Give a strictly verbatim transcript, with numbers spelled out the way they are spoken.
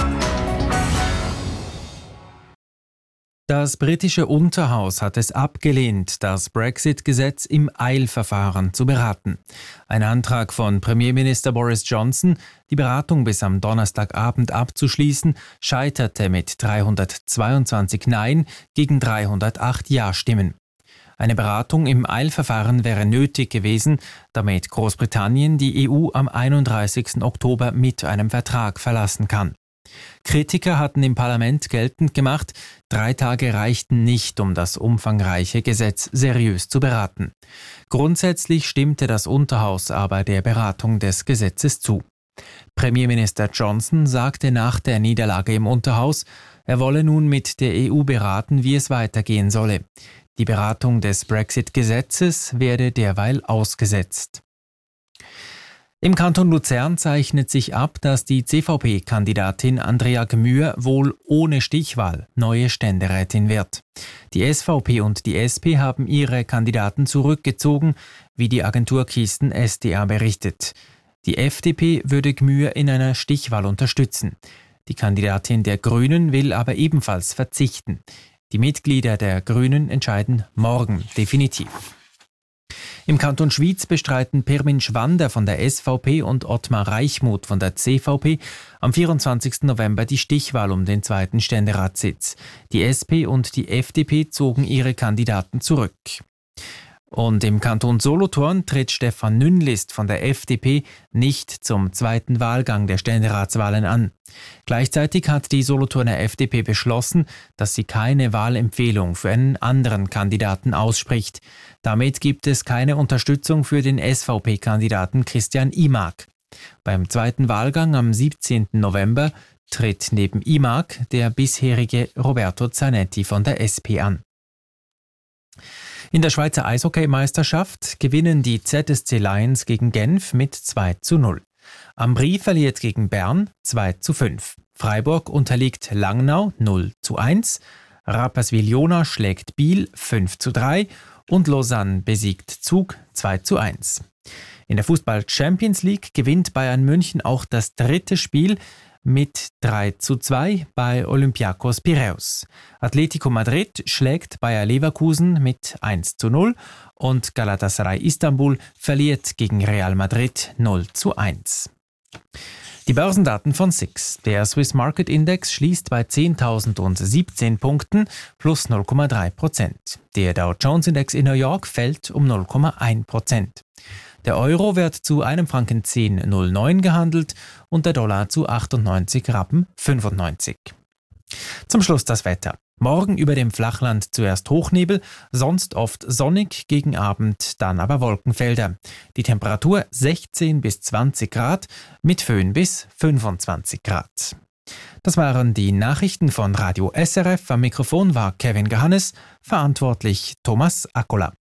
Das britische Unterhaus hat es abgelehnt, das Brexit-Gesetz im Eilverfahren zu beraten. Ein Antrag von Premierminister Boris Johnson, die Beratung bis am Donnerstagabend abzuschließen, scheiterte mit dreihundertzweiundzwanzig Nein gegen dreihundertacht Ja-Stimmen. Eine Beratung im Eilverfahren wäre nötig gewesen, damit Großbritannien die E U am einunddreißigsten Oktober mit einem Vertrag verlassen kann. Kritiker hatten im Parlament geltend gemacht, drei Tage reichten nicht, um das umfangreiche Gesetz seriös zu beraten. Grundsätzlich stimmte das Unterhaus aber der Beratung des Gesetzes zu. Premierminister Johnson sagte nach der Niederlage im Unterhaus, er wolle nun mit der E U beraten, wie es weitergehen solle. Die Beratung des Brexit-Gesetzes werde derweil ausgesetzt. Im Kanton Luzern zeichnet sich ab, dass die C V P-Kandidatin Andrea Gmür wohl ohne Stichwahl neue Ständerätin wird. Die S V P und die S P haben ihre Kandidaten zurückgezogen, wie die Agentur Kisten S D A berichtet. Die F D P würde Gmür in einer Stichwahl unterstützen. Die Kandidatin der Grünen will aber ebenfalls verzichten. Die Mitglieder der Grünen entscheiden morgen definitiv. Im Kanton Schwyz bestreiten Pirmin Schwander von der S V P und Ottmar Reichmuth von der C V P am vierundzwanzigsten November die Stichwahl um den zweiten Ständeratssitz. Die S P und die F D P zogen ihre Kandidaten zurück. Und im Kanton Solothurn tritt Stefan Nünlist von der F D P nicht zum zweiten Wahlgang der Ständeratswahlen an. Gleichzeitig hat die Solothurner F D P beschlossen, dass sie keine Wahlempfehlung für einen anderen Kandidaten ausspricht. Damit gibt es keine Unterstützung für den S V P-Kandidaten Christian Imag. Beim zweiten Wahlgang am siebzehnten November tritt neben Imag der bisherige Roberto Zanetti von der S P an. In der Schweizer Eishockeymeisterschaft gewinnen die Z S C Lions gegen Genf mit zwei zu null. Ambri verliert gegen Bern zwei zu fünf. Freiburg unterliegt Langnau null zu eins. Rapperswil-Jona schlägt Biel fünf zu drei und Lausanne besiegt Zug zwei zu eins. In der Fußball-Champions League gewinnt Bayern München auch das dritte Spiel mit drei zu zwei bei Olympiakos Piräus. Atletico Madrid schlägt Bayer Leverkusen mit eins zu null und Galatasaray Istanbul verliert gegen Real Madrid null zu eins. Die Börsendaten von S I X. Der Swiss Market Index schließt bei zehntausendsiebzehn Punkten plus null Komma drei Prozent. Der Dow Jones Index in New York fällt um null Komma eins Prozent. Der Euro wird zu einem Franken zehn Komma null neun gehandelt und der Dollar zu achtundneunzig Rappen fünfundneunzig. Zum Schluss das Wetter. Morgen über dem Flachland zuerst Hochnebel, sonst oft sonnig, gegen Abend dann aber Wolkenfelder. Die Temperatur sechzehn bis zwanzig Grad, mit Föhn bis fünfundzwanzig Grad. Das waren die Nachrichten von Radio S R F. Am Mikrofon war Kevin Gehannes, verantwortlich Thomas Akkola.